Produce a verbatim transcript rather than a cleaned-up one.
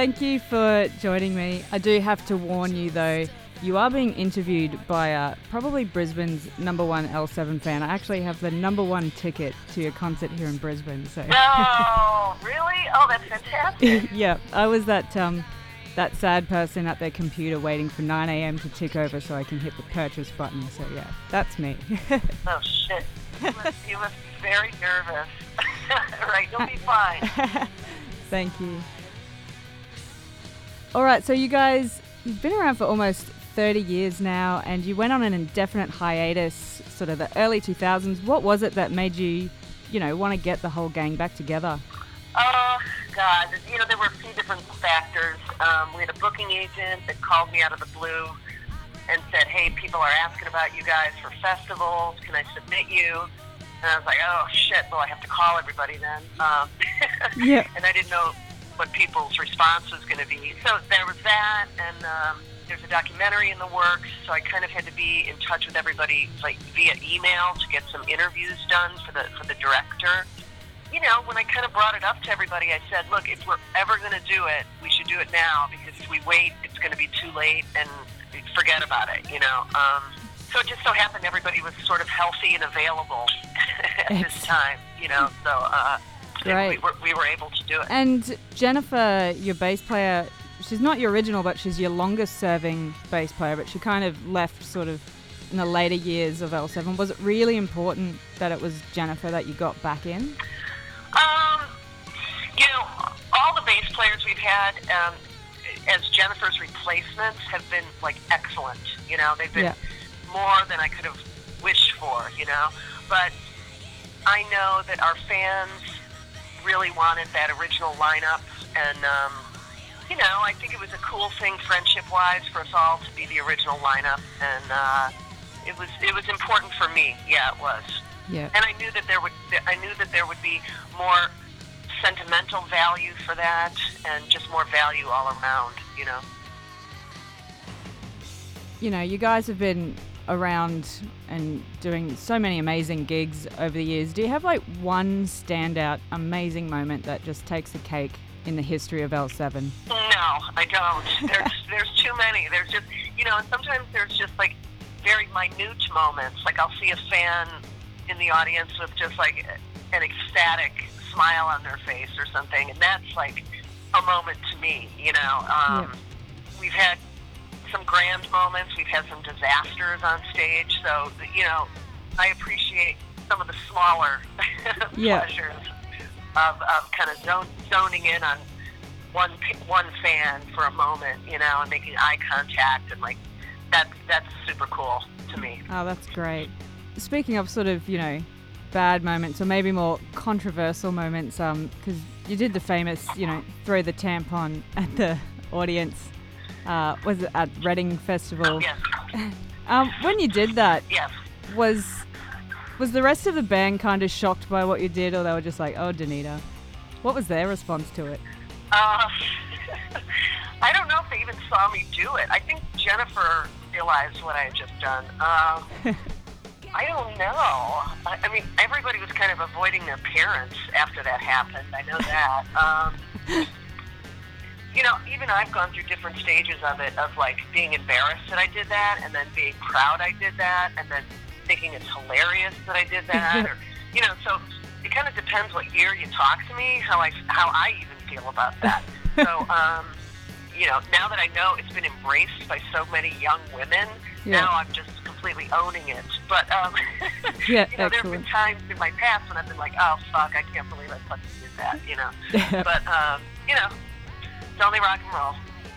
Thank you for joining me. I do have to warn you, though, you are being interviewed by uh, probably Brisbane's number one L seven fan. I actually have the number one ticket to your concert here in Brisbane. So. No, really? Oh, that's fantastic. Yeah, I was that um, that sad person at their computer waiting for nine a.m. to tick over so I can hit the purchase button. So yeah, that's me. Oh, shit. You must, you must be very nervous. Right, you'll be fine. Thank you. All right, so you guys, you've been around for almost thirty years now, and you went on an indefinite hiatus, sort of the early two thousands. What was it that made you, you know, want to get the whole gang back together? Oh, God. You know, there were a few different factors. Um, we had a booking agent that called me out of the blue and said, hey, people are asking about you guys for festivals. Can I submit you? And I was like, oh, shit, well, I have to call everybody then. Um, yeah. And I didn't know what people's response was going to be. So there was that, and um, there's a documentary in the works, so I kind of had to be in touch with everybody like via email to get some interviews done for the for the director. You know, when I kind of brought it up to everybody, I said, look, if we're ever going to do it, we should do it now, because if we wait, it's going to be too late, and forget about it, you know. Um, so it just so happened everybody was sort of healthy and available at this time, you know, so uh, right. we, were, we were able to do it. And Jennifer, your bass player, she's not your original, but she's your longest serving bass player, but she kind of left sort of in the later years of L seven. Was it really important that it was Jennifer that you got back in? Um, you know, all the bass players we've had um, as Jennifer's replacements have been, like, excellent. You know, they've been yeah. more than I could have wished for, you know. But I know that our fans really wanted that original lineup, and, um, you know, I think it was a cool thing friendship-wise for us all to be the original lineup, and uh, it was it was important for me. Yeah, it was. Yeah. And I knew that there would I knew that there would be more sentimental value for that, and just more value all around, you know. You know, you guys have been around and doing so many amazing gigs over the years. Do you have like one standout amazing moment that just takes the cake in the history of L seven? No, I don't. There's there's too many. There's just, you know, and sometimes there's just like very minute moments. Like I'll see a fan in the audience with just like an ecstatic smile on their face or something, and that's like a moment to me, you know. Um, yeah. We've had some grand moments. We've had some disasters on stage. So, you know, I appreciate some of the smaller yeah. pleasures of, of kind of zone, zoning in on one one fan for a moment, you know, and making eye contact, and like that that's super cool to me. Oh, that's great. Speaking of sort of, you know, bad moments or maybe more controversial moments, um, because you did the famous, you know, throw the tampon at the audience. Uh, was it at Reading Festival? Oh, yes. um, when you did that, yes. was was the rest of the band kind of shocked by what you did, or they were just like, "Oh, Danita"? What was their response to it? Uh, I don't know if they even saw me do it. I think Jennifer realized what I had just done. Um, I don't know. I, I mean, everybody was kind of avoiding their parents after that happened. I know that. Um, you know, even I've gone through different stages of it, of like being embarrassed that I did that, and then being proud I did that, and then thinking it's hilarious that I did that, or, you know, so it kind of depends what year you talk to me, how I, how I even feel about that. So, um, you know, now that I know it's been embraced by so many young women, yeah. now I'm just completely owning it. But, um, yeah, you know, there have been times in my past when I've been like, oh, fuck, I can't believe I fucking did that, you know. But, um, you know, it's only rock and roll.